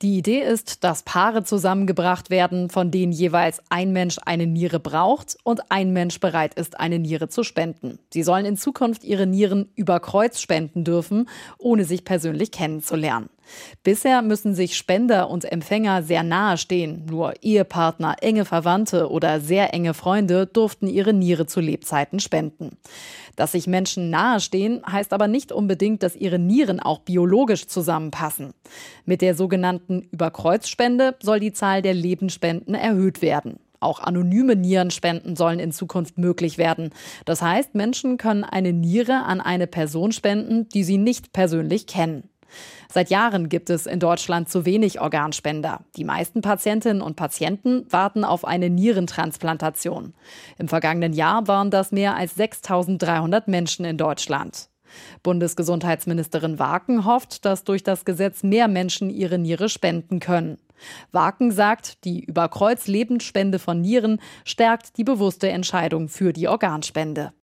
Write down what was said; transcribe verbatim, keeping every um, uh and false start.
Die Idee ist, dass Paare zusammengebracht werden, von denen jeweils ein Mensch eine Niere braucht und ein Mensch bereit ist, eine Niere zu spenden. Sie sollen in Zukunft ihre Nieren über Kreuz spenden dürfen, ohne sich persönlich kennenzulernen. Bisher müssen sich Spender und Empfänger sehr nahe stehen. Nur Ehepartner, enge Verwandte oder sehr enge Freunde durften ihre Niere zu Lebzeiten spenden. Dass sich Menschen nahe stehen, heißt aber nicht unbedingt, dass ihre Nieren auch biologisch zusammenpassen. Mit der sogenannten Überkreuzspende soll die Zahl der Lebensspenden erhöht werden. Auch anonyme Nierenspenden sollen in Zukunft möglich werden. Das heißt, Menschen können eine Niere an eine Person spenden, die sie nicht persönlich kennen. Seit Jahren gibt es in Deutschland zu wenig Organspender. Die meisten Patientinnen und Patienten warten auf eine Nierentransplantation. Im vergangenen Jahr waren das mehr als sechstausenddreihundert Menschen in Deutschland. Bundesgesundheitsministerin Waken hofft, dass durch das Gesetz mehr Menschen ihre Niere spenden können. Waken sagt, die Überkreuz-Lebensspende von Nieren stärkt die bewusste Entscheidung für die Organspende.